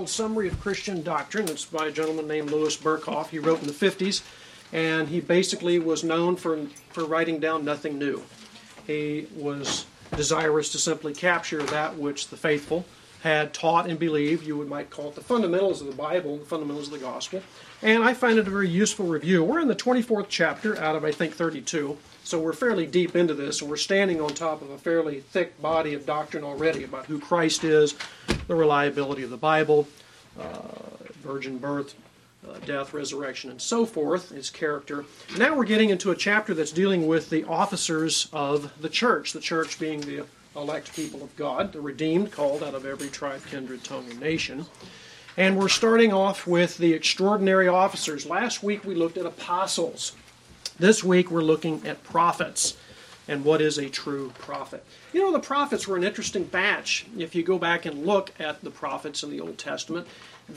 called Summary of Christian Doctrine. It's by a gentleman named Louis Berkhoff. He wrote in the 50s, and he basically was known for writing down nothing new. He was desirous to simply capture that which the faithful had taught and believed. You might call it the fundamentals of the Bible, the fundamentals of the gospel. And I find it a very useful review. We're in the 24th chapter out of, I think, 32. So we're fairly deep into this, and we're standing on top of a fairly thick body of doctrine already about who Christ is, the reliability of the Bible, virgin birth, death, resurrection, and so forth, his character. Now we're getting into a chapter that's dealing with the officers of the church being the elect people of God, the redeemed, called out of every tribe, kindred, tongue, and nation. And we're starting off with the extraordinary officers. Last week we looked at apostles. This week we're looking at prophets and what is a true prophet. You know, the prophets were an interesting batch. If you go back and look at the prophets in the Old Testament,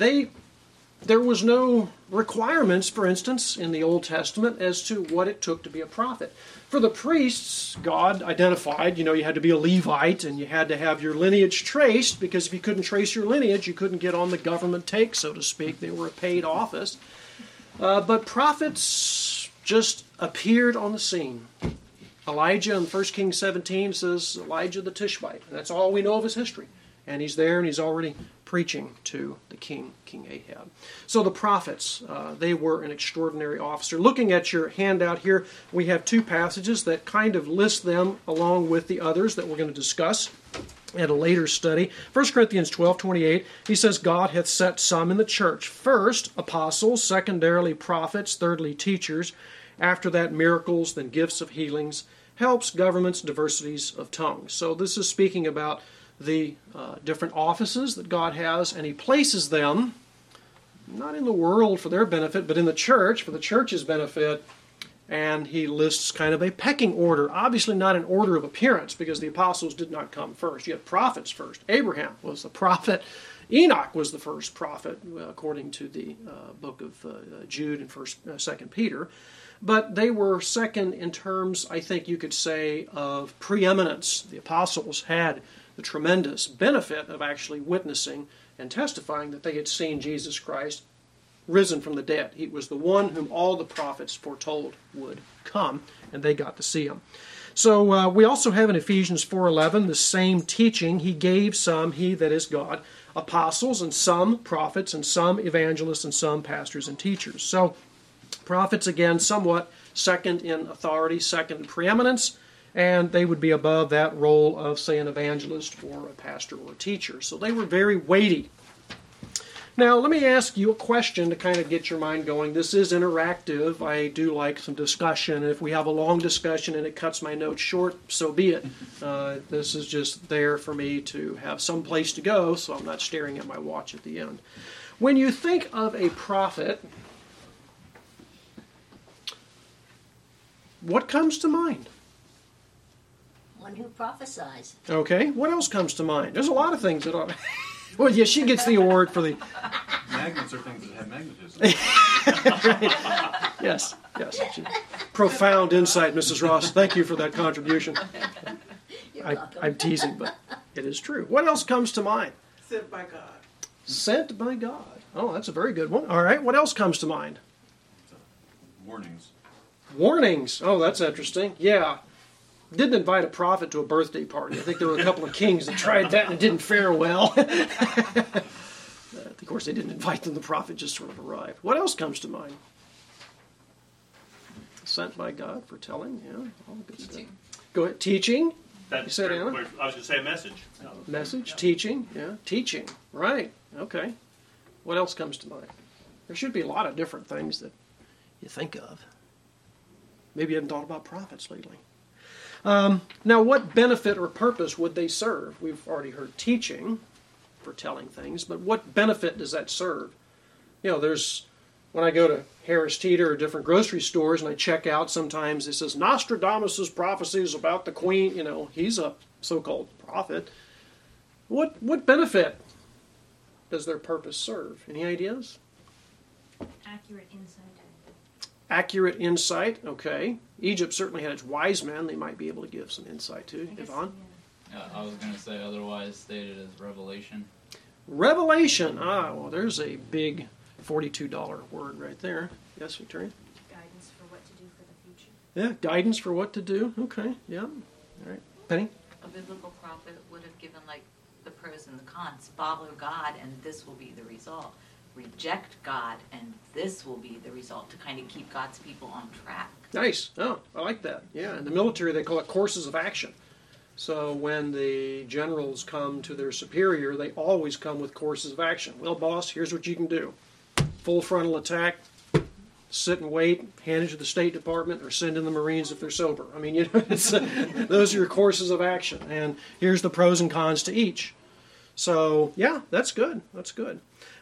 there was no requirements, for instance, in the Old Testament as to what it took to be a prophet. For the priests, God identified, you had to be a Levite and you had to have your lineage traced, because if you couldn't trace your lineage, you couldn't get on the government take, so to speak. They were a paid office. But prophets just appeared on the scene. Elijah in 1 Kings 17 says Elijah the Tishbite. That's all we know of his history. And he's there and he's already preaching to the king, King Ahab. So the prophets, they were an extraordinary officer. Looking at your handout here, we have two passages that kind of list them along with the others that we're going to discuss at a later study. 1 Corinthians 12:28, he says, God hath set some in the church. First, apostles, secondarily prophets, thirdly teachers, after that miracles, then gifts of healings, helps, governments, diversities of tongues. So this is speaking about the different offices that God has, and he places them not in the world for their benefit, but in the church for the church's benefit. And he lists kind of a pecking order, obviously not an order of appearance, because the apostles did not come first. You had prophets first. Abraham was the prophet. Enoch was the first prophet, according to the book of Jude and 2 Peter. But they were second in terms, I think you could say, of preeminence. The apostles had the tremendous benefit of actually witnessing and testifying that they had seen Jesus Christ risen from the dead. He was the one whom all the prophets foretold would come, and they got to see him. So we also have in Ephesians 4:11 the same teaching. He gave some, he that is God, apostles, and some prophets, and some evangelists, and some pastors and teachers. So prophets, again, somewhat second in authority, second in preeminence, and they would be above that role of, say, an evangelist or a pastor or a teacher. So they were very weighty. Now, let me ask you a question to kind of get your mind going. This is interactive. I do like some discussion. If we have a long discussion and it cuts my notes short, so be it. This is just there for me to have some place to go, so I'm not staring at my watch at the end. When you think of a prophet, what comes to mind? One who prophesies. Okay, what else comes to mind? There's a lot of things that are... Well, yeah, she gets the award for the... Magnets are things that have magnetism. Right. Yes. Profound insight, Mrs. Ross. Thank you for that contribution. I'm teasing, but it is true. What else comes to mind? Sent by God. Sent by God. Oh, that's a very good one. All right, what else comes to mind? Warnings. Warnings. Oh, that's interesting. Yeah. Didn't invite a prophet to a birthday party. I think there were a couple of kings that tried that and it didn't fare well. Of course, they didn't invite them. The prophet just sort of arrived. What else comes to mind? Sent by God for telling. Yeah, all good stuff. Go ahead. Teaching. You said, Anna? I was going to say message. Message. Teaching. Yeah. Teaching. Right. Okay. What else comes to mind? There should be a lot of different things that you think of. Maybe you haven't thought about prophets lately. Now, what benefit or purpose would they serve? We've already heard teaching for telling things, but what benefit does that serve? When I go to Harris Teeter or different grocery stores and I check out, sometimes it says Nostradamus' prophecies about the queen. He's a so-called prophet. What benefit does their purpose serve? Any ideas? Accurate insight. Accurate insight, okay. Egypt certainly had its wise men. They might be able to give some insight too. Yvonne? I was going to say otherwise stated as revelation. Revelation. Well, there's a big $42 word right there. Yes, Victoria? Guidance for what to do for the future. Yeah, guidance for what to do. Okay, yeah. All right. Penny? A biblical prophet would have given like the pros and the cons. Follow God and this will be the result. Reject God and this will be the result, to kind of keep God's people on track. Nice. Oh, I like that. Yeah, in the military they call it courses of action. So when the generals come to their superior, they always come with courses of action. Well, boss, here's what you can do. Full frontal attack, sit and wait, hand it to the State Department, or send in the Marines if they're sober. I mean, those are your courses of action. And here's the pros and cons to each. So, yeah, that's good. That's good.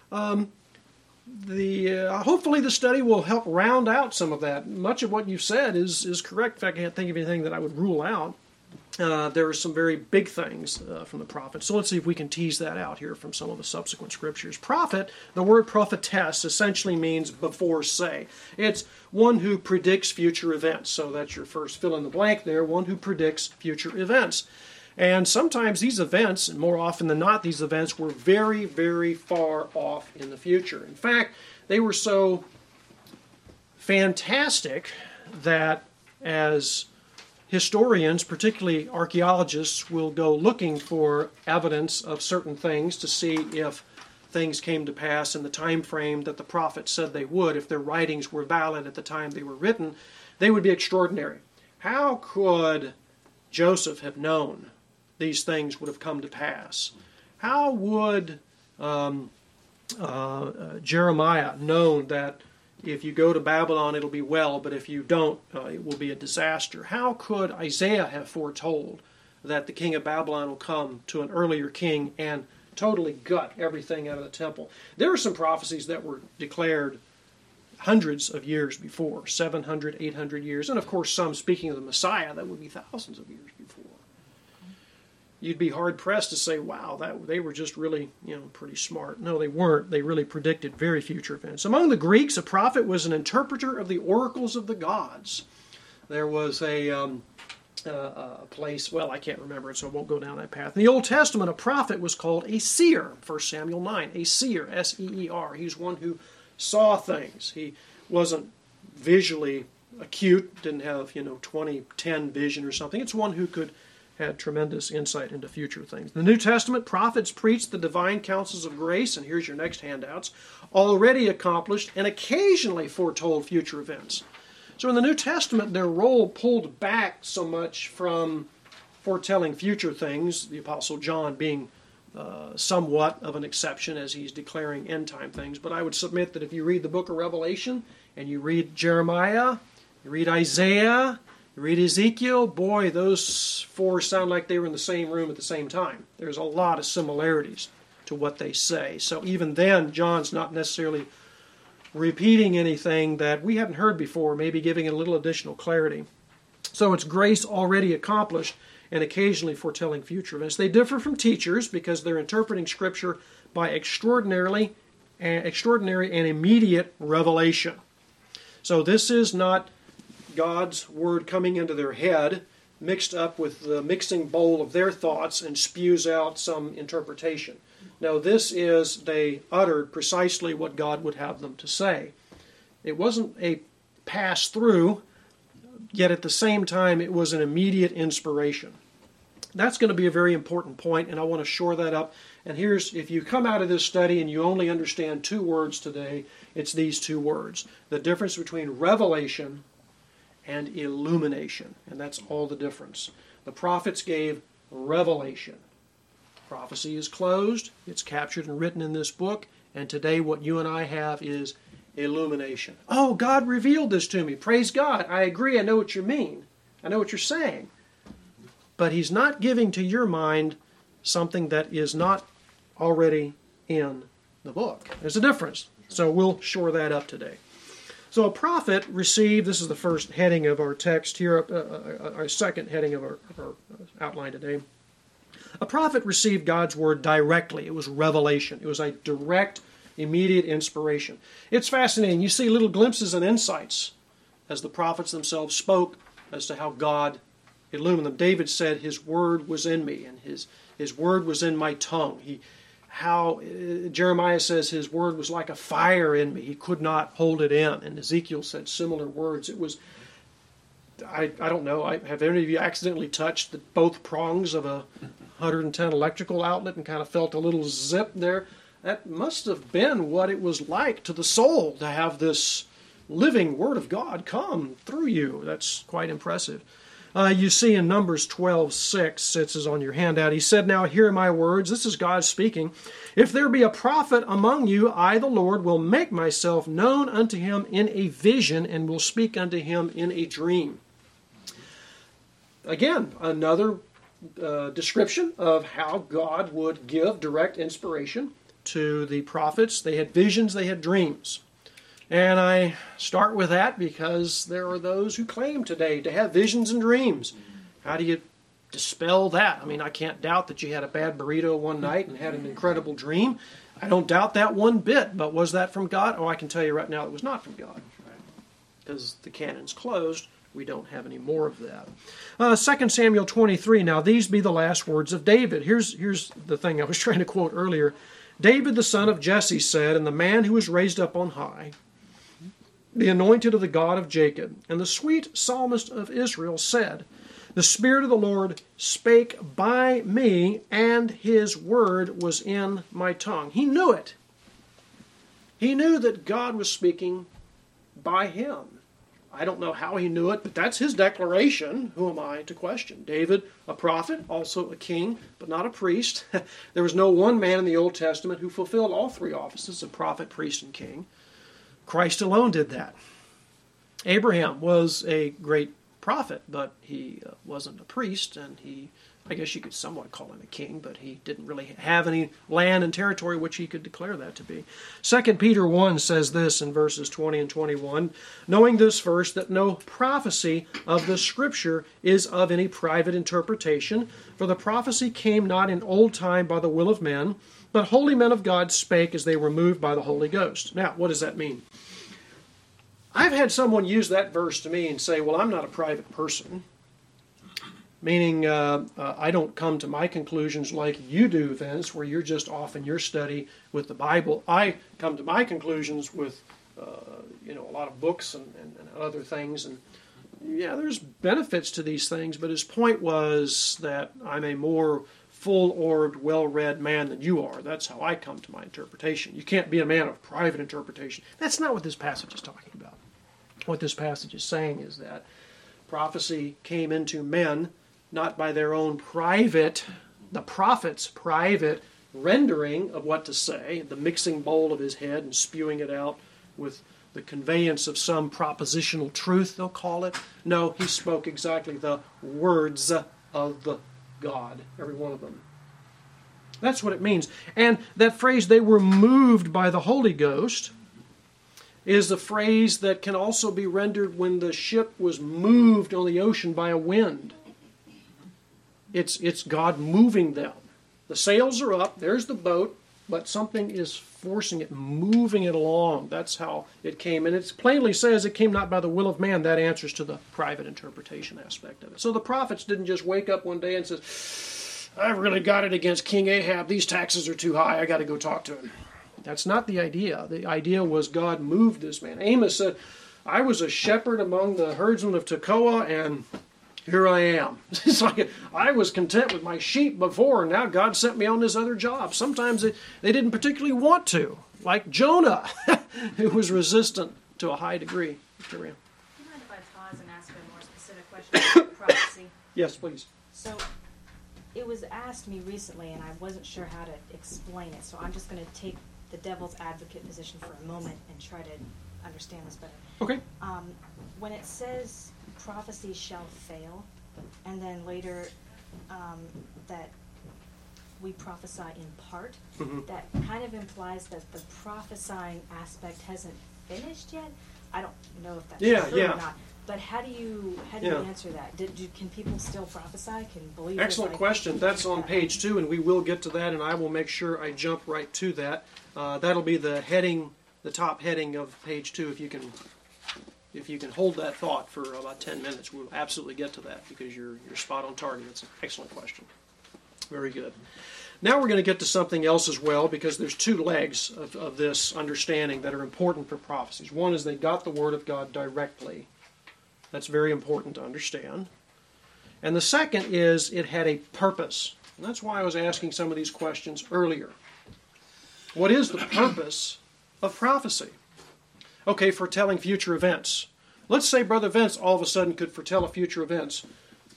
Hopefully the study will help round out some of that. Much of what you've said is correct. In fact, I can't think of anything that I would rule out. There are some very big things from the prophet. So let's see if we can tease that out here from some of the subsequent scriptures. Prophet, the word prophetess, essentially means before say. It's one who predicts future events. So that's your first fill in the blank there, one who predicts future events. And sometimes these events, and more often than not, these events were very, very far off in the future. In fact, they were so fantastic that as historians, particularly archaeologists, will go looking for evidence of certain things to see if things came to pass in the time frame that the prophet said they would. If their writings were valid at the time they were written, they would be extraordinary. How could Joseph have known these things would have come to pass? How would Jeremiah known that if you go to Babylon it'll be well, but if you don't, it will be a disaster? How could Isaiah have foretold that the king of Babylon will come to an earlier king and totally gut everything out of the temple? There are some prophecies that were declared hundreds of years before, 700, 800 years, and of course some, speaking of the Messiah, that would be thousands of years before. You'd be hard-pressed to say, wow, they were just really, pretty smart. No, they weren't. They really predicted very future events. Among the Greeks, a prophet was an interpreter of the oracles of the gods. There was a place, well, I can't remember it, so I won't go down that path. In the Old Testament, a prophet was called a seer, 1 Samuel 9, a seer, S-E-E-R. He's one who saw things. He wasn't visually acute, didn't have, 20/10 vision or something. It's one who had tremendous insight into future things. In the New Testament, prophets preached the divine counsels of grace, and here's your next handouts, already accomplished and occasionally foretold future events. So in the New Testament, their role pulled back so much from foretelling future things, the Apostle John being somewhat of an exception as he's declaring end-time things. But I would submit that if you read the book of Revelation, and you read Jeremiah, you read Isaiah, you read Ezekiel, boy, those four sound like they were in the same room at the same time. There's a lot of similarities to what they say. So even then, John's not necessarily repeating anything that we haven't heard before, maybe giving it a little additional clarity. So it's grace already accomplished and occasionally foretelling future events. They differ from teachers because they're interpreting Scripture by extraordinary and immediate revelation. So this is not God's Word coming into their head, mixed up with the mixing bowl of their thoughts and spews out some interpretation. No, this is, they uttered precisely what God would have them to say. It wasn't a pass-through, yet at the same time it was an immediate inspiration. That's going to be a very important point, and I want to shore that up. And here's, if you come out of this study and you only understand two words today, it's these two words. The difference between revelation and illumination. And that's all the difference. The prophets gave revelation. Prophecy is closed. It's captured and written in this book. And today what you and I have is illumination. Oh, God revealed this to me. Praise God. I agree. I know what you mean. I know what you're saying. But He's not giving to your mind something that is not already in the book. There's a difference. So we'll shore that up today. So a prophet received, this is the first heading of our text here, our second heading of our outline today. A prophet received God's word directly. It was revelation. It was a direct, immediate inspiration. It's fascinating. You see little glimpses and insights as the prophets themselves spoke as to how God illumined them. David said, His word was in me, and His word was in my tongue. how Jeremiah says his word was like a fire in me. He could not hold it in. And Ezekiel said similar words. It was, I don't know, have any of you accidentally touched both prongs of a 110 electrical outlet and kind of felt a little zip there? That must have been what it was like to the soul to have this living Word of God come through you. That's quite impressive. You see in Numbers 12:6, it says on your handout, he said, "Now hear my words." This is God speaking. "If there be a prophet among you, I, the Lord, will make myself known unto him in a vision, and will speak unto him in a dream." Again, another description of how God would give direct inspiration to the prophets. They had visions, they had dreams. And I start with that because there are those who claim today to have visions and dreams. How do you dispel that? I mean, I can't doubt that you had a bad burrito one night and had an incredible dream. I don't doubt that one bit, but was that from God? Oh, I can tell you right now it was not from God. Because the canon's closed, we don't have any more of that. 2 Samuel 23, "Now these be the last words of David." Here's the thing I was trying to quote earlier. "David the son of Jesse said, and the man who was raised up on high, the anointed of the God of Jacob, and the sweet psalmist of Israel said, the Spirit of the Lord spake by me, and his word was in my tongue." He knew it. He knew that God was speaking by him. I don't know how he knew it, but that's his declaration. Who am I to question? David, a prophet, also a king, but not a priest. There was no one man in the Old Testament who fulfilled all three offices of prophet, priest, and king. Christ alone did that. Abraham was a great prophet, but he wasn't a priest, and I guess you could somewhat call him a king, but he didn't really have any land and territory which he could declare that to be. 2 Peter 1 says this in verses 20 and 21, "Knowing this first, that no prophecy of the Scripture is of any private interpretation, for the prophecy came not in old time by the will of men, but holy men of God spake as they were moved by the Holy Ghost." Now, what does that mean? I've had someone use that verse to me and say, well, I'm not a private person. Meaning, I don't come to my conclusions like you do, Vince, where you're just off in your study with the Bible. I come to my conclusions with, a lot of books and other things. And yeah, there's benefits to these things, but his point was that I'm a more full-orbed, well-read man than you are. That's how I come to my interpretation. You can't be a man of private interpretation. That's not what this passage is talking about. What this passage is saying is that prophecy came into men not by their own the prophet's private rendering of what to say, the mixing bowl of his head and spewing it out with the conveyance of some propositional truth, they'll call it. No, he spoke exactly the words of God, every one of them. That's what it means. And that phrase, "they were moved by the Holy Ghost," is the phrase that can also be rendered when the ship was moved on the ocean by a wind. It's God moving them. The sails are up, there's the boat, but something is forcing it, moving it along. That's how it came. And it plainly says it came not by the will of man. That answers to the private interpretation aspect of it. So the prophets didn't just wake up one day and say, "I've really got it against King Ahab. These taxes are too high. I got to go talk to him." That's not the idea. The idea was God moved this man. Amos said, "I was a shepherd among the herdsmen of Tekoa, and here I am." It's like I was content with my sheep before, and now God sent me on this other job. Sometimes they didn't particularly want to, like Jonah, who was resistant to a high degree. Victoria. Do you mind if I pause and ask a more specific question about prophecy? Yes, please. So, it was asked me recently, and I wasn't sure how to explain it, so I'm just going to take the devil's advocate position for a moment and try to understand this better. Okay. When it says prophecy shall fail, and then later that we prophesy in part, that kind of implies that the prophesying aspect hasn't finished yet. I don't know if that's true or not. But how do you answer that? Can people still prophesy? Can believers? Excellent question. That's on page 2, and we will get to that, and I will make sure I jump right to that. That'll be the heading, the top heading of page 2. If you can hold that thought for about 10 minutes, we'll absolutely get to that because you're spot on target. It's an excellent question. Very good. Now we're going to get to something else as well, because there's two legs of this understanding that are important for prophecies. One is they got the Word of God directly. That's very important to understand. And the second is it had a purpose. And that's why I was asking some of these questions earlier. What is the purpose of prophecy? Okay, foretelling future events. Let's say Brother Vince all of a sudden could foretell future events.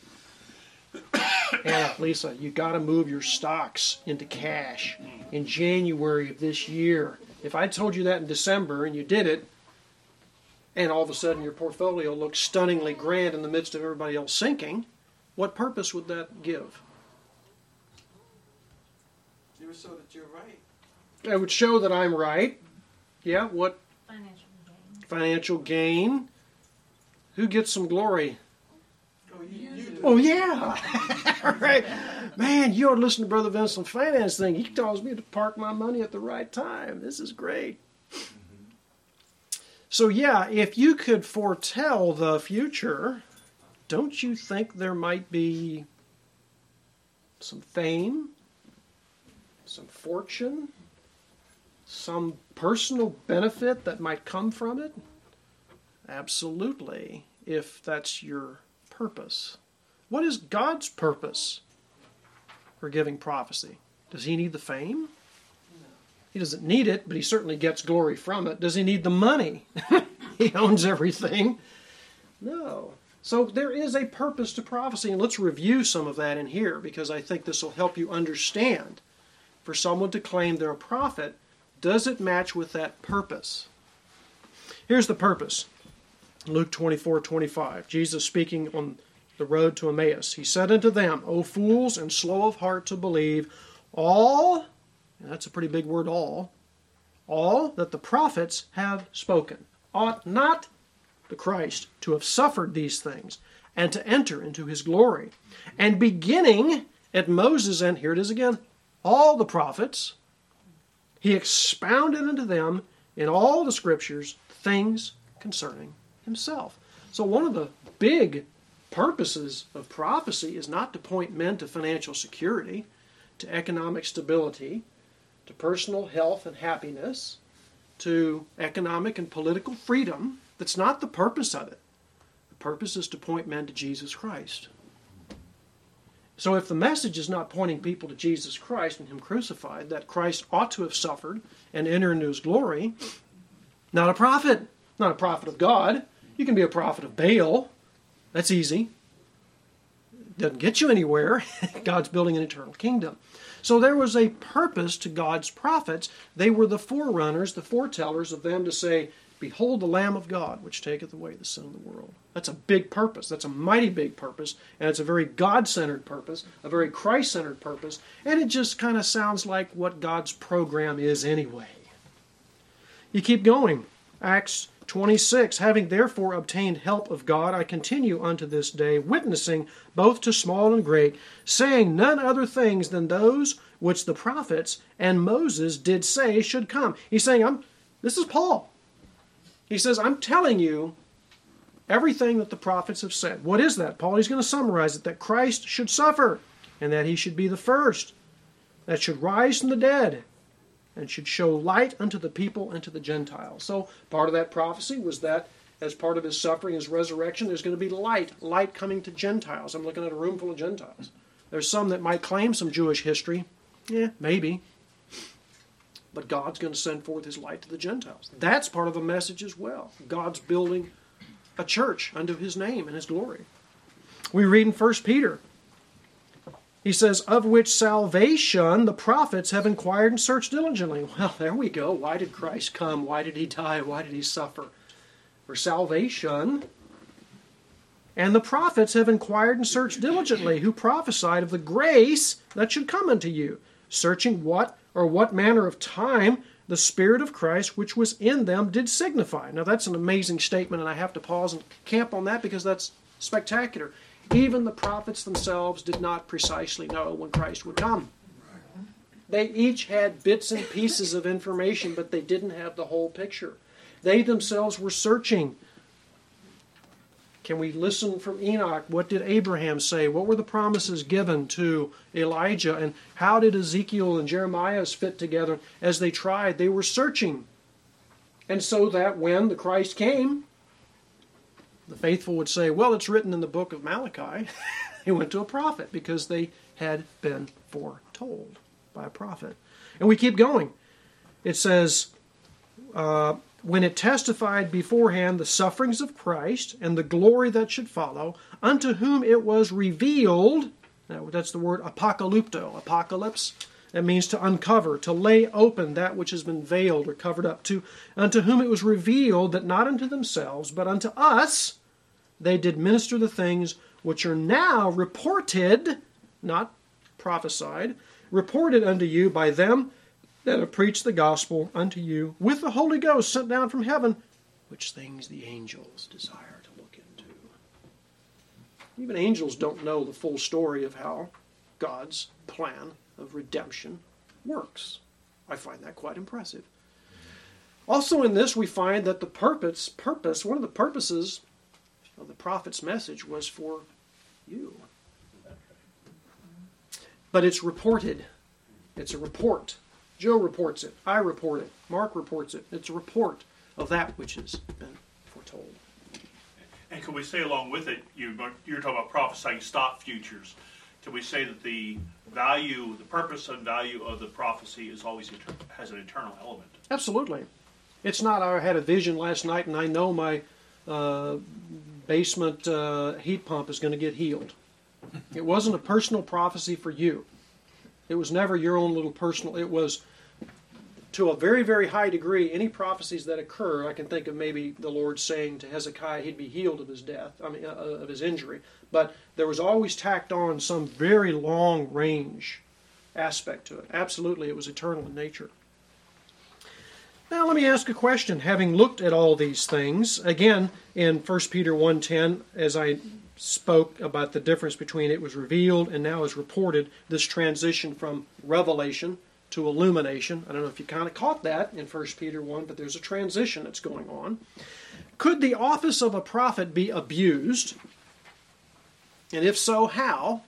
Anna, Lisa, you got to move your stocks into cash in January of this year. If I told you that in December and you did it, and all of a sudden your portfolio looks stunningly grand in the midst of everybody else sinking, what purpose would that give? It would show that you're right. It would show that I'm right. Yeah, what? Financial gain. Financial gain. Who gets some glory? Oh, you do. Oh, yeah. Right. Man, you ought to listen to Brother Vince on finance thing. He tells me to park my money at the right time. This is great. So, yeah, if you could foretell the future, don't you think there might be some fame, some fortune, some personal benefit that might come from it? Absolutely, if that's your purpose. What is God's purpose for giving prophecy? Does he need the fame? He doesn't need it, but he certainly gets glory from it. Does he need the money? He owns everything. No. So there is a purpose to prophecy, and let's review some of that in here, because I think this will help you understand. For someone to claim they're a prophet, does it match with that purpose? Here's the purpose. Luke 24:25. Jesus speaking on the road to Emmaus. He said unto them, O fools and slow of heart to believe all, and that's a pretty big word, all that the prophets have spoken. Ought not the Christ to have suffered these things and to enter into his glory? And beginning at Moses, and here it is again, all the prophets, he expounded unto them in all the scriptures things concerning himself. So one of the big purposes of prophecy is not to point men to financial security, to economic stability, to personal health and happiness, to economic and political freedom. That's not the purpose of it. The purpose is to point men to Jesus Christ. So if the message is not pointing people to Jesus Christ and him crucified, that Christ ought to have suffered and enter into his glory, not a prophet. Not a prophet of God. You can be a prophet of Baal. That's easy. Doesn't get you anywhere. God's building an eternal kingdom. So there was a purpose to God's prophets. They were the forerunners, the foretellers of them to say, Behold the Lamb of God, which taketh away the sin of the world. That's a big purpose. That's a mighty big purpose. And it's a very God-centered purpose, a very Christ-centered purpose. And it just kind of sounds like what God's program is anyway. You keep going. Acts 26, having therefore obtained help of God, I continue unto this day, witnessing both to small and great, saying none other things than those which the prophets and Moses did say should come. He's saying, this is Paul. He says, I'm telling you everything that the prophets have said. What is that, Paul? He's going to summarize it, that Christ should suffer, and that he should be the first, that should rise from the dead, and should show light unto the people and to the Gentiles. So part of that prophecy was that as part of his suffering, his resurrection, there's going to be light coming to Gentiles. I'm looking at a room full of Gentiles. There's some that might claim some Jewish history. Yeah, maybe. But God's going to send forth his light to the Gentiles. That's part of the message as well. God's building a church unto his name and his glory. We read in 1 Peter. He says, of which salvation the prophets have inquired and searched diligently. Well, there we go. Why did Christ come? Why did he die? Why did he suffer? For salvation. And the prophets have inquired and searched diligently, who prophesied of the grace that should come unto you, searching what manner of time the Spirit of Christ which was in them did signify. Now that's an amazing statement, and I have to pause and camp on that because that's spectacular. Even the prophets themselves did not precisely know when Christ would come. They each had bits and pieces of information, but they didn't have the whole picture. They themselves were searching. Can we listen from Enoch? What did Abraham say? What were the promises given to Elijah? And how did Ezekiel and Jeremiah's fit together as they tried? They were searching. And so that when the Christ came, the faithful would say, well, it's written in the book of Malachi. He went to a prophet because they had been foretold by a prophet. And we keep going. It says, when it testified beforehand the sufferings of Christ and the glory that should follow, unto whom it was revealed, now that's the word apocalypto, apocalypse, that means to uncover, to lay open that which has been veiled or covered up, unto whom it was revealed that not unto themselves, but unto us they did minister the things which are now reported, not prophesied, reported unto you by them that have preached the gospel unto you with the Holy Ghost sent down from heaven, which things the angels desire to look into. Even angels don't know the full story of how God's plan of redemption works. I find that quite impressive. Also in this we find that the purpose, one of the purposes of the prophet's message was for you. But it's reported. It's a report. Joe reports it. I report it. Mark reports it. It's a report of that which has been foretold. And could we say along with it, you're talking about prophesying stock futures. Can we say that the value, the purpose and value of the prophecy is always has an eternal element? Absolutely. It's not I had a vision last night and I know my basement heat pump is going to get healed. It wasn't a personal prophecy for you. It was never your own little personal. It was, to a very, very high degree, any prophecies that occur, I can think of maybe the Lord saying to Hezekiah he'd be healed of his death, of his injury. But there was always tacked on some very long range aspect to it. Absolutely, it was eternal in nature. Now let me ask a question. Having looked at all these things, again, in 1 Peter 1:10, as I spoke about the difference between it was revealed and now is reported, this transition from revelation to illumination. I don't know if you kind of caught that in 1 Peter 1, but there's a transition that's going on. Could the office of a prophet be abused? And if so, how?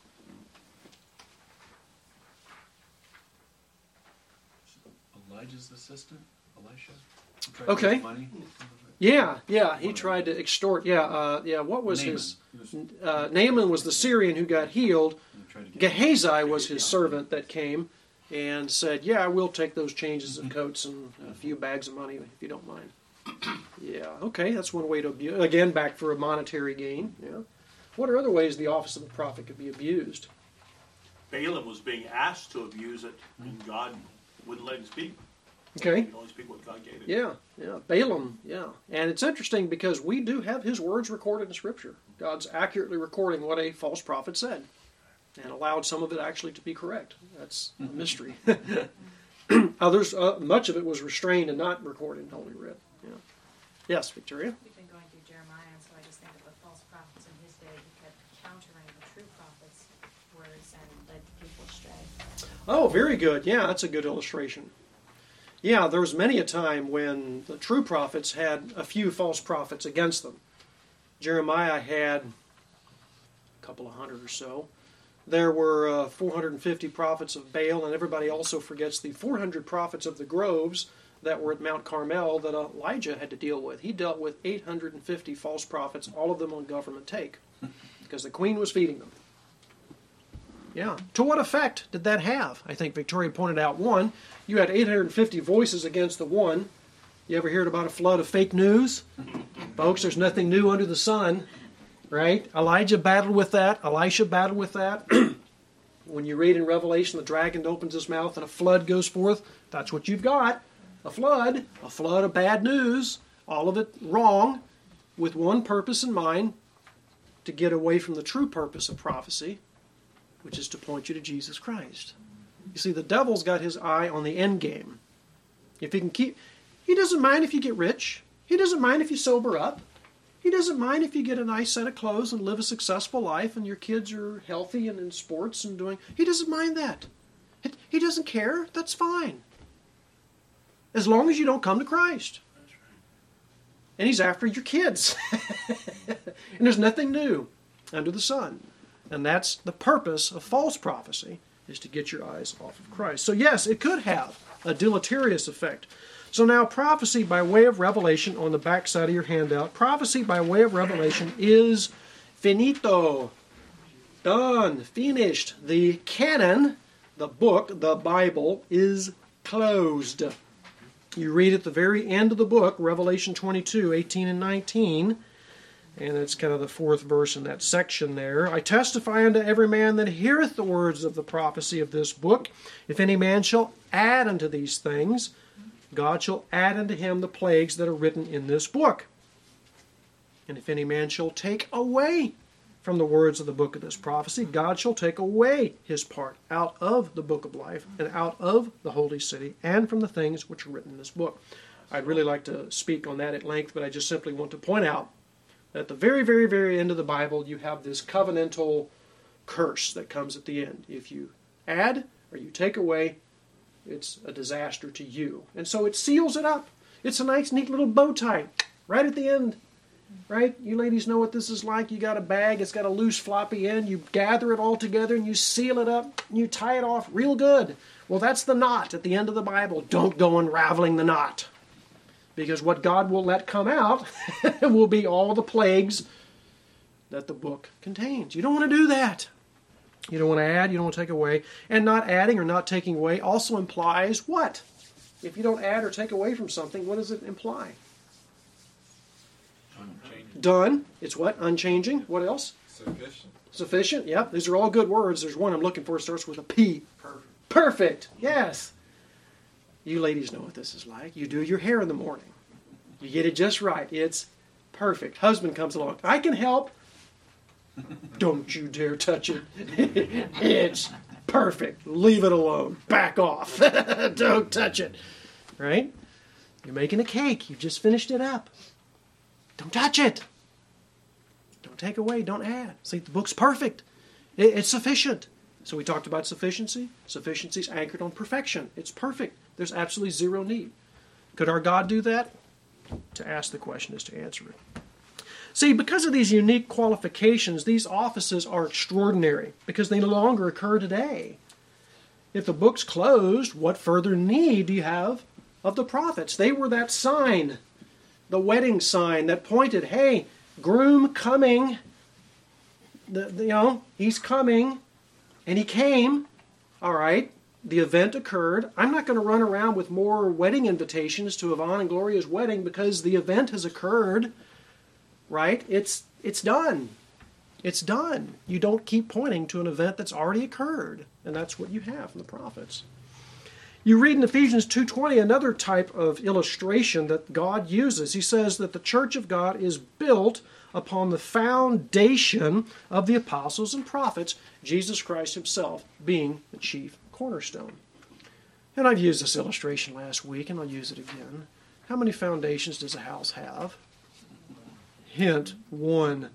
Elijah's assistant, Elisha. He tried to Okay. get money. Yeah, he tried to extort. What was Naaman. his? He was- Naaman was the Syrian who got healed. he tried to get- Gehazi was his servant that came and said, yeah, I will take those changes of coats and a few bags of money if you don't mind. Yeah, okay, that's one way to abuse. Again, back for a monetary gain. Yeah. What are other ways the office of a prophet could be abused? Balaam was being asked to abuse it, and God wouldn't let him speak. Okay. He could only speak what God gave him. Yeah, Balaam, yeah. And it's interesting because we do have his words recorded in Scripture. God's accurately recording what a false prophet said and allowed some of it actually to be correct. That's a mystery. Others, much of it was restrained and not recorded in Holy Writ. Yeah. Yes, Victoria? We've been going through Jeremiah, and so I just think of the false prophets in his day who kept countering the true prophets' words and led people astray. Oh, very good. Yeah, that's a good illustration. Yeah, there was many a time when the true prophets had a few false prophets against them. Jeremiah had a couple of hundred or so. There were 450 prophets of Baal, and everybody also forgets the 400 prophets of the groves that were at Mount Carmel that Elijah had to deal with. He dealt with 850 false prophets, all of them on government take, because the queen was feeding them. Yeah. To what effect did that have? I think Victoria pointed out one. You had 850 voices against the one. You ever heard about a flood of fake news? Folks, there's nothing new under the sun, right? Elijah battled with that. Elisha battled with that. When you read in Revelation, the dragon opens his mouth and a flood goes forth. That's what you've got. A flood of bad news, all of it wrong, with one purpose in mind, to get away from the true purpose of prophecy, which is to point you to Jesus Christ. You see, the devil's got his eye on the end game. If he can keep, he doesn't mind if you get rich. He doesn't mind if you sober up. He doesn't mind if you get a nice set of clothes and live a successful life and your kids are healthy and in sports and doing. He doesn't mind that. He doesn't care. That's fine. As long as you don't come to Christ. And he's after your kids. there's nothing new under the sun. And that's the purpose of false prophecy, is to get your eyes off of Christ. So yes, it could have a deleterious effect. So now prophecy by way of revelation, on the back side of your handout, prophecy by way of revelation is finito. Done. Finished. The canon, the book, the Bible, is closed. You read at the very end of the book, Revelation 22, 18 and 19, and it's kind of the fourth verse in that section there. I testify unto every man that heareth the words of the prophecy of this book. If any man shall add unto these things, God shall add unto him the plagues that are written in this book. And if any man shall take away from the words of the book of this prophecy, God shall take away his part out of the book of life and out of the holy city and from the things which are written in this book. I'd really like to speak on that at length, but I just simply want to point out that at the very, very, very end of the Bible, you have this covenantal curse that comes at the end. If you add or you take away, it's a disaster to you. And so it seals it up. It's a nice, neat little bow tie right at the end. Right? You ladies know what this is like. You got a bag, it's got a loose floppy end. You gather it all together and you seal it up and you tie it off real good. Well, that's the knot at the end of the Bible. Don't go unraveling the knot. Because what God will let come out will be all the plagues that the book contains. You don't want to do that. You don't want to add, you don't want to take away. And not adding or not taking away also implies what? If you don't add or take away from something, what does it imply? Unchanging. Done. It's what? Unchanging. What else? Sufficient. Sufficient. Yep. These are all good words. There's one I'm looking for. It starts with a P. Perfect. Perfect. Yes. You ladies know what this is like. You do your hair in the morning. You get it just right. It's perfect. Husband comes along. I can help. Don't you dare touch it. It's perfect. Leave it alone. Back off. Don't touch it. Right? You're making a cake. You just finished it up. Don't touch it. Don't take away. Don't add. See, the book's perfect. It's sufficient. So we talked about sufficiency. Sufficiency is anchored on perfection. It's perfect. There's absolutely zero need. Could our God do that? To ask the question is to answer it. See, because of these unique qualifications, these offices are extraordinary because they no longer occur today. If the book's closed, what further need do you have of the prophets? They were that sign, the wedding sign that pointed, hey, groom coming. He's coming. And he came. All right. The event occurred. I'm not going to run around with more wedding invitations to Yvonne and Gloria's wedding because the event has occurred, right? It's done. It's done. You don't keep pointing to an event that's already occurred, and that's what you have from the prophets. You read in Ephesians 2:20 another type of illustration that God uses. He says that the church of God is built upon the foundation of the apostles and prophets, Jesus Christ himself being the chief cornerstone. And I've used this illustration last week, and I'll use it again. How many foundations does a house have? Hint, one.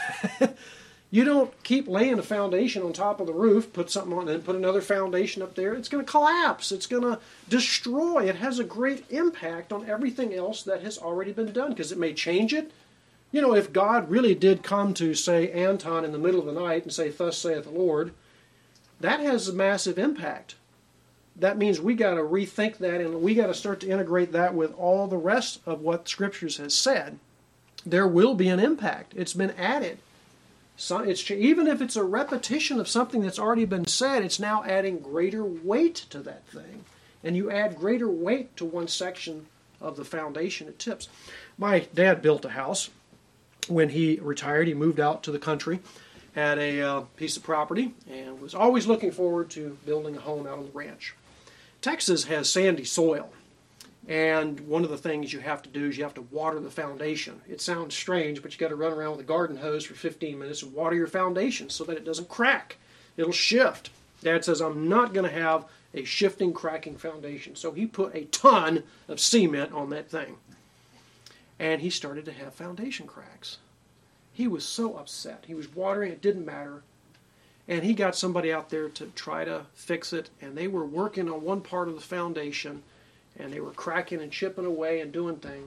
You don't keep laying a foundation on top of the roof, put something on, and put another foundation up there. It's going to collapse. It's going to destroy. It has a great impact on everything else that has already been done, because it may change it. You know, if God really did come to, say, Anton in the middle of the night and say, thus saith the Lord, that has a massive impact. That means we got to rethink that, and we got to start to integrate that with all the rest of what Scriptures has said. There will be an impact. It's been added. So even if it's a repetition of something that's already been said, it's now adding greater weight to that thing. And you add greater weight to one section of the foundation, it tips. My dad built a house. When he retired, he moved out to the country, had a piece of property, and was always looking forward to building a home out on the ranch. Texas has sandy soil, and one of the things you have to do is you have to water the foundation. It sounds strange, but you got to run around with a garden hose for 15 minutes and water your foundation so that it doesn't crack. It'll shift. Dad says, I'm not going to have a shifting, cracking foundation. So he put a ton of cement on that thing. And he started to have foundation cracks. He was so upset. He was watering, it didn't matter. And he got somebody out there to try to fix it, and they were working on one part of the foundation, and they were cracking and chipping away and doing things.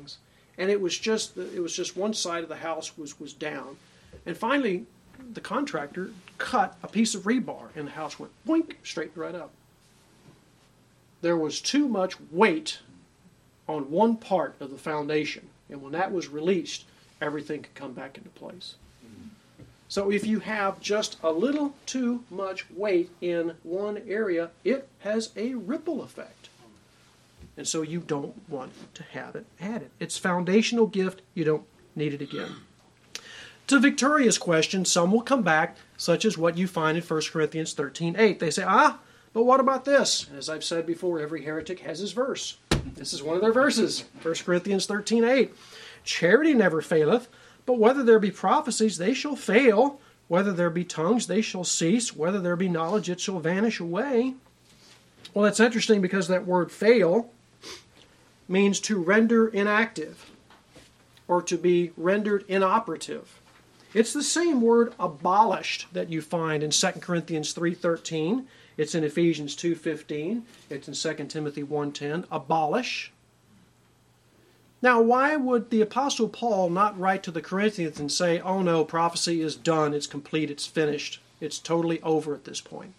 and it was just one side of the house was down. And finally, the contractor cut a piece of rebar, and the house went boink, straight right up. There was too much weight on one part of the foundation, and when that was released, everything could come back into place. So if you have just a little too much weight in one area, it has a ripple effect. And so you don't want to have it added. It's a foundational gift. You don't need it again. To Victoria's question, some will come back, such as what you find in 1 Corinthians 13:8. They say, but what about this? As I've said before, every heretic has his verse. This is one of their verses, 1 Corinthians 13:8. Charity never faileth, but whether there be prophecies, they shall fail. Whether there be tongues, they shall cease. Whether there be knowledge, it shall vanish away. Well, that's interesting because that word fail means to render inactive or to be rendered inoperative. It's the same word abolished that you find in 2 Corinthians 3:13. It's in Ephesians 2:15. It's in 2 Timothy 1:10. Abolish. Now, why would the Apostle Paul not write to the Corinthians and say, oh no, prophecy is done, it's complete, it's finished, it's totally over at this point?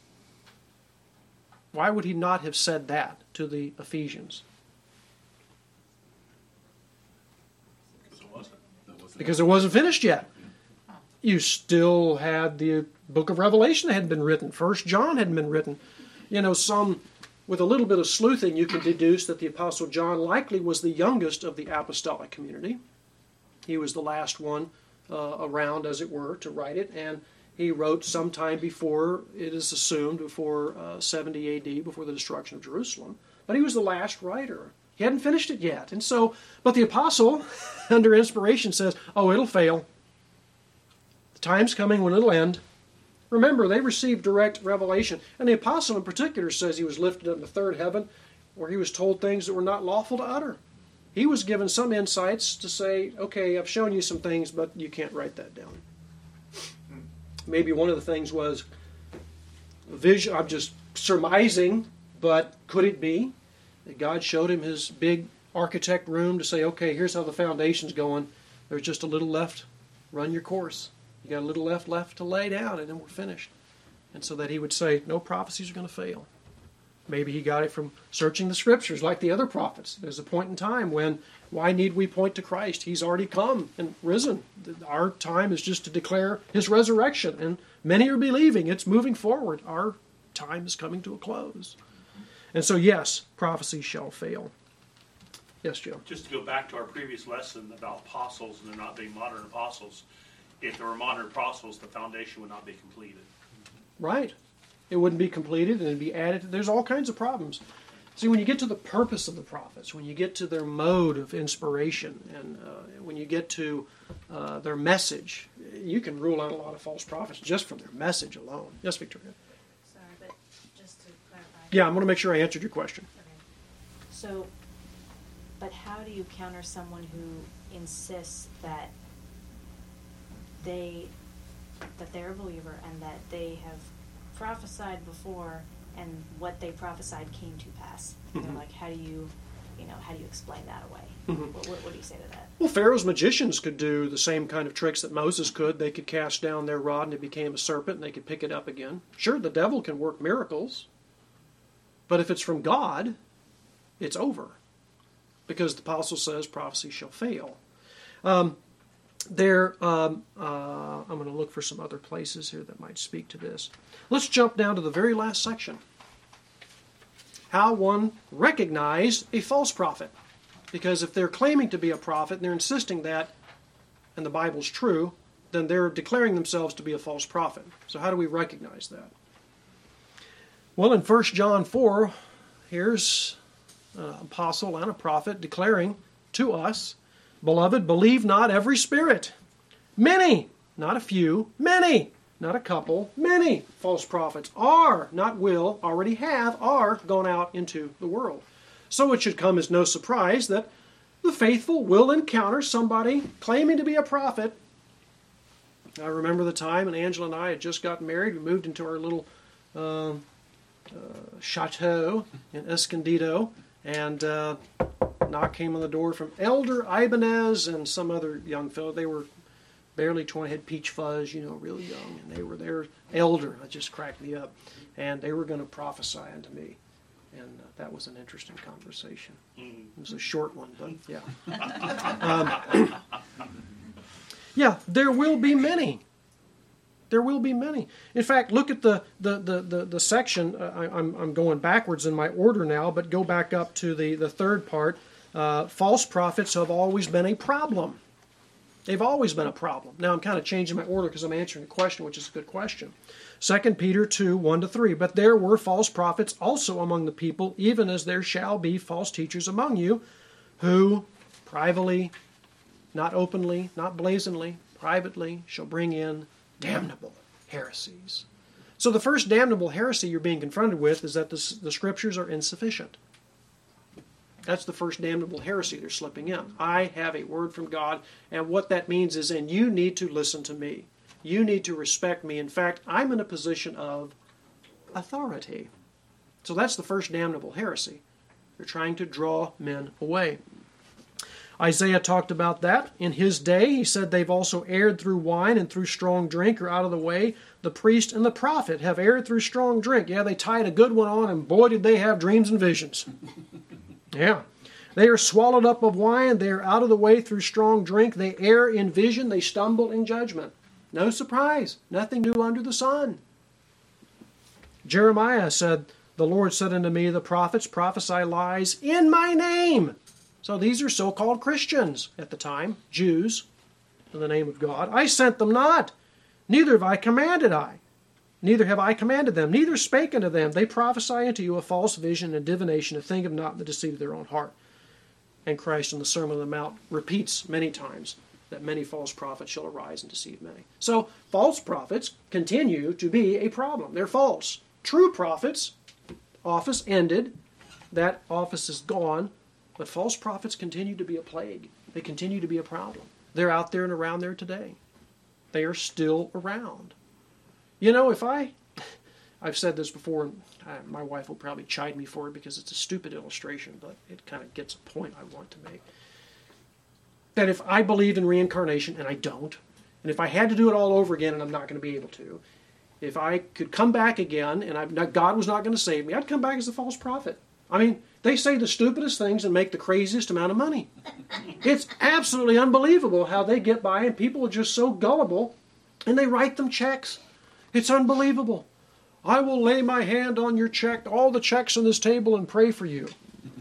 Why would he not have said that to the Ephesians? Because it wasn't finished yet. You still had the book of Revelation that hadn't been written. 1 John hadn't been written. With a little bit of sleuthing, you can deduce that the Apostle John likely was the youngest of the apostolic community. He was the last one around, as it were, to write it, and he wrote sometime before, it is assumed, before 70 A.D., before the destruction of Jerusalem. But he was the last writer. He hadn't finished it yet. And so, but the apostle, under inspiration, says, oh, it'll fail. The time's coming when it'll end. Remember, they received direct revelation. And the apostle in particular says he was lifted up in the third heaven, where he was told things that were not lawful to utter. He was given some insights to say, okay, I've shown you some things, but you can't write that down. Maybe one of the things was vision. I'm just surmising, but could it be that God showed him his big architect room to say, okay, here's how the foundation's going. There's just a little left. Run your course. You got a little left to lay down, and then we're finished. And so that he would say, no prophecies are going to fail. Maybe he got it from searching the Scriptures like the other prophets. There's a point in time when, why need we point to Christ? He's already come and risen. Our time is just to declare his resurrection, and many are believing. It's moving forward. Our time is coming to a close. And so, yes, prophecy shall fail. Yes, Joe? Just to go back to our previous lesson about apostles and there not being modern apostles, if there were modern apostles, the foundation would not be completed. Right. It wouldn't be completed and it'd be added. There's all kinds of problems. See, when you get to the purpose of the prophets, when you get to their mode of inspiration, and when you get to their message, you can rule out a lot of false prophets just from their message alone. Yes, Victoria? Sorry, but just to clarify. Yeah, I'm going to make sure I answered your question. Okay. So, but how do you counter someone who insists that they're a believer and that they have prophesied before and what they prophesied came to pass? Mm-hmm. They're like, how do you explain that away? Mm-hmm. What do you say to that? Well, Pharaoh's magicians could do the same kind of tricks that Moses could. They could cast down their rod and it became a serpent and they could pick it up again. Sure, the devil can work miracles, but if it's from God, it's over. Because the apostle says prophecy shall fail. I'm going to look for some other places here that might speak to this. Let's jump down to the very last section. How one recognized a false prophet. Because if they're claiming to be a prophet and they're insisting that, and the Bible's true, then they're declaring themselves to be a false prophet. So how do we recognize that? Well, in 1 John 4, here's an apostle and a prophet declaring to us, beloved, believe not every spirit. Many, not a few, many, not a couple, many false prophets are, not will, already have, are gone out into the world. So it should come as no surprise that the faithful will encounter somebody claiming to be a prophet. I remember the time when Angela and I had just gotten married. We moved into our little chateau in Escondido, and knock came on the door from Elder Ibanez and some other young fellow. They were barely 20, had peach fuzz, real young, and they were their elder. That just cracked me up. And they were going to prophesy unto me. And that was an interesting conversation. It was a short one, but yeah. Yeah, there will be many. There will be many. In fact, look at the section. I'm going backwards in my order now, but go back up to the third part. False prophets have always been a problem. They've always been a problem. Now I'm kind of changing my order because I'm answering a question, which is a good question. 2 Peter 2, 1-3. But there were false prophets also among the people, even as there shall be false teachers among you, who privately, not openly, not blazonly, privately shall bring in damnable heresies. So the first damnable heresy you're being confronted with is that the Scriptures are insufficient. That's the first damnable heresy they're slipping in. I have a word from God, and what that means is, and you need to listen to me. You need to respect me. In fact, I'm in a position of authority. So that's the first damnable heresy. They're trying to draw men away. Isaiah talked about that. In his day, he said they've also erred through wine and through strong drink are out of the way. The priest and the prophet have erred through strong drink. Yeah, they tied a good one on, and boy, did they have dreams and visions. Yeah. They are swallowed up of wine. They are out of the way through strong drink. They err in vision. They stumble in judgment. No surprise. Nothing new under the sun. Jeremiah said, the Lord said unto me, the prophets prophesy lies in my name. So these are so-called Christians at the time, Jews, in the name of God. I sent them not, neither have I commanded them, neither spake unto them. They prophesy unto you a false vision and divination, a thing of not the deceit of their own heart. And Christ in the Sermon on the Mount repeats many times that many false prophets shall arise and deceive many. So false prophets continue to be a problem. They're false. True prophets, office ended, that office is gone, but false prophets continue to be a plague. They continue to be a problem. They're out there and around there today. They are still around. I've said this before, and my wife will probably chide me for it because it's a stupid illustration, but it kind of gets a point I want to make. That if I believed in reincarnation, and I don't, and if I had to do it all over again, and I'm not going to be able to, if I could come back again, and God was not going to save me, I'd come back as a false prophet. I mean, they say the stupidest things and make the craziest amount of money. It's absolutely unbelievable how they get by, and people are just so gullible, and they write them checks. It's unbelievable. I will lay my hand on your check, all the checks on this table, and pray for you.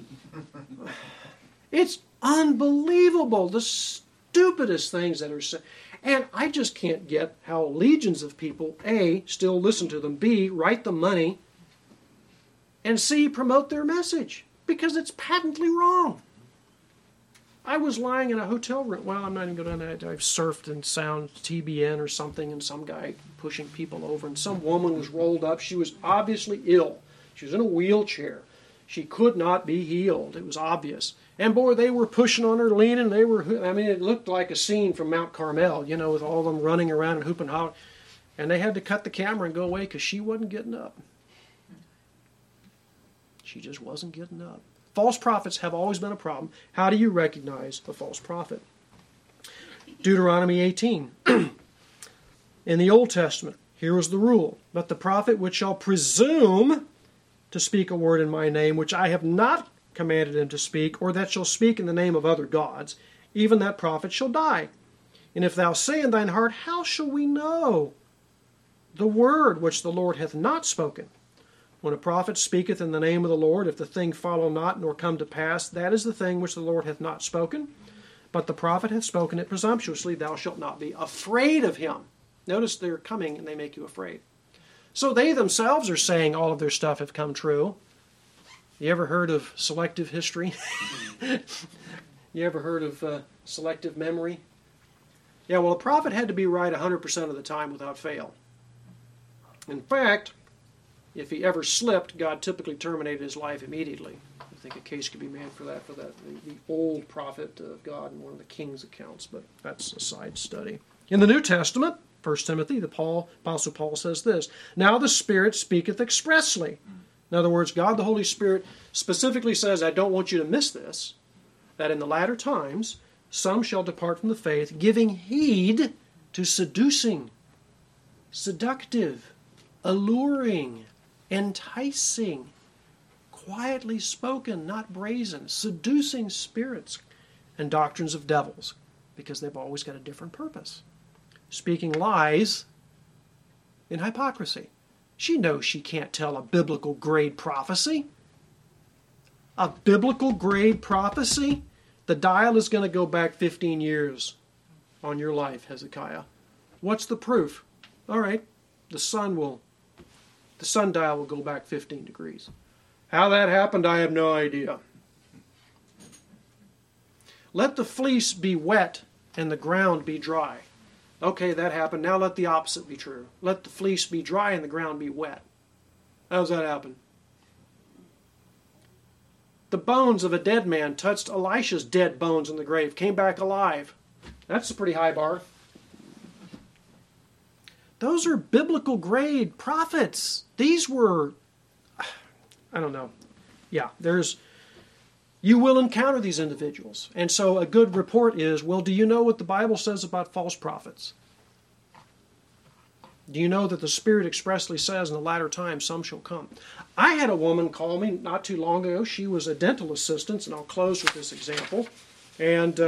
It's unbelievable, the stupidest things that are said. And I just can't get how legions of people, A, still listen to them, B, write them money, and C, promote their message, because it's patently wrong. I was lying in a hotel room. Well, I'm not even going to. I've surfed and sound TBN or something, and some guy pushing people over, and some woman was rolled up. She was obviously ill. She was in a wheelchair. She could not be healed. It was obvious. And boy, they were pushing on her, leaning. It looked like a scene from Mount Carmel, with all of them running around and hooping hollering. And they had to cut the camera and go away because she wasn't getting up. She just wasn't getting up. False prophets have always been a problem. How do you recognize a false prophet? Deuteronomy 18. In the Old Testament, here was the rule. But the prophet which shall presume to speak a word in my name, which I have not commanded him to speak, or that shall speak in the name of other gods, even that prophet shall die. And if thou say in thine heart, how shall we know the word which the Lord hath not spoken? When a prophet speaketh in the name of the Lord, if the thing follow not, nor come to pass, that is the thing which the Lord hath not spoken. But the prophet hath spoken it presumptuously, thou shalt not be afraid of him. Notice they're coming and they make you afraid. So they themselves are saying all of their stuff have come true. You ever heard of selective history? You ever heard of selective memory? Yeah, well, a prophet had to be right 100% of the time without fail. In fact, if he ever slipped, God typically terminated his life immediately. I think a case could be made for that, the old prophet of God in one of the king's accounts, but that's a side study. In the New Testament, 1 Timothy, the Apostle Paul says this, now the Spirit speaketh expressly. In other words, God the Holy Spirit specifically says, I don't want you to miss this. that in the latter times some shall depart from the faith, giving heed to seducing, seductive, alluring, enticing, quietly spoken, not brazen, seducing spirits, and doctrines of devils, because they've always got a different purpose. Speaking lies in hypocrisy. She knows she can't tell a biblical grade prophecy. A biblical grade prophecy? The dial is going to go back 15 years on your life, Hezekiah. What's the proof? All right, the sundial will go back 15 degrees. How that happened, I have no idea. Let the fleece be wet and the ground be dry. Okay, that happened. Now let the opposite be true. Let the fleece be dry and the ground be wet. How does that happen? The bones of a dead man touched Elisha's dead bones in the grave, came back alive. That's a pretty high bar. Those are biblical grade prophets. These were, I don't know. Yeah, you will encounter these individuals. And so a good report is, well, do you know what the Bible says about false prophets? Do you know that the Spirit expressly says in the latter times some shall come? I had a woman call me not too long ago. She was a dental assistant, and I'll close with this example. And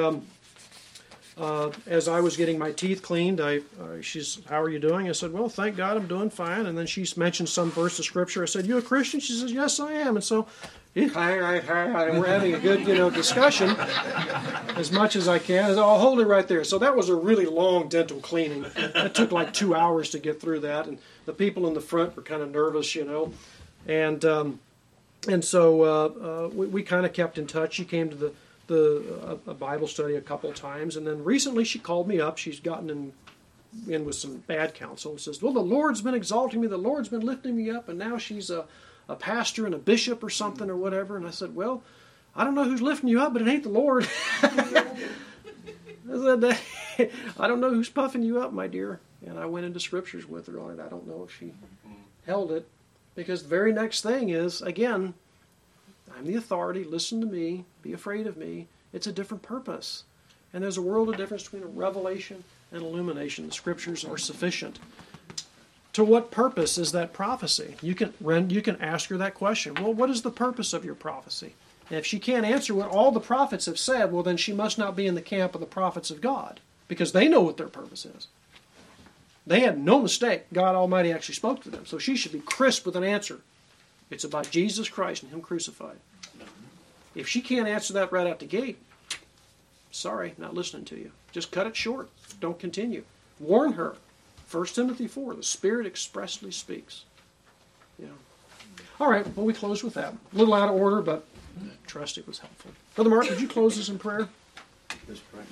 as I was getting my teeth cleaned, she's, how are you doing? I said, well, thank God I'm doing fine. And then she mentioned some verse of Scripture. I said, you a Christian? She says, yes, I am. And so and we're having a good, discussion as much as I can. I'll hold it right there. So that was a really long dental cleaning. It took like 2 hours to get through that, and the people in the front were kind of nervous, and so we kind of kept in touch. She came to a Bible study a couple times, and then recently she called me up. She's gotten in with some bad counsel and says, well, the Lord's been exalting me, the Lord's been lifting me up, and now she's a pastor and a bishop or something or whatever. And I said, well, I don't know who's lifting you up, but it ain't the Lord. I said, I don't know who's puffing you up, my dear. And I went into scriptures with her on it. I don't know if she held it, because the very next thing is, again, I'm the authority, listen to me, be afraid of me. It's a different purpose. And there's a world of difference between a revelation and illumination. The scriptures are sufficient. To what purpose is that prophecy? You can ask her that question. Well, what is the purpose of your prophecy? And if she can't answer what all the prophets have said, well, then she must not be in the camp of the prophets of God, because they know what their purpose is. They had no mistake. God Almighty actually spoke to them. So she should be crisp with an answer. It's about Jesus Christ and Him crucified. If she can't answer that right out the gate, sorry, not listening to you. Just cut it short. Don't continue. Warn her. 1 Timothy 4, the Spirit expressly speaks. All right, well, we close with that. A little out of order, but I trust it was helpful. Brother Mark, would you close us in prayer? Let's pray.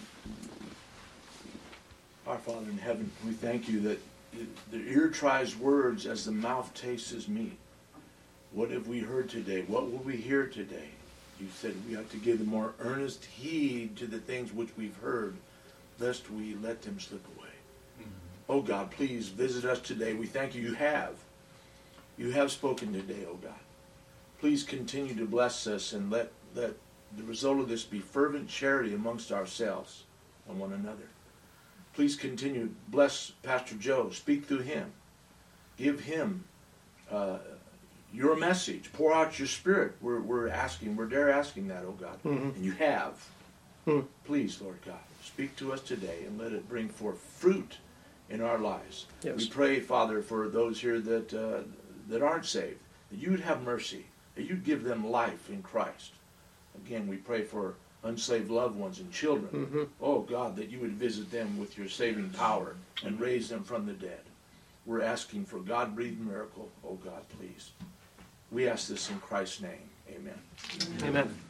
Our Father in heaven, we thank you that the ear tries words as the mouth tastes meat. What have we heard today? What will we hear today? You said we have to give the more earnest heed to the things which we've heard, lest we let them slip away. Oh God, please visit us today. We thank you. You have spoken today, oh God. Please continue to bless us, and let the result of this be fervent charity amongst ourselves and one another. Please continue. Bless Pastor Joe. Speak through him. Give him your message. Pour out your Spirit. We're asking that, oh God. Mm-hmm. And you have. Mm-hmm. Please, Lord God, speak to us today and let it bring forth fruit in our lives. Yes. We pray, Father, for those here that aren't saved, that you would have mercy, that you'd give them life in Christ. Again, we pray for unsaved loved ones and children. Mm-hmm. Oh, God, that you would visit them with your saving power and raise them from the dead. We're asking for God-breathed miracle. Oh, God, please. We ask this in Christ's name. Amen. Amen.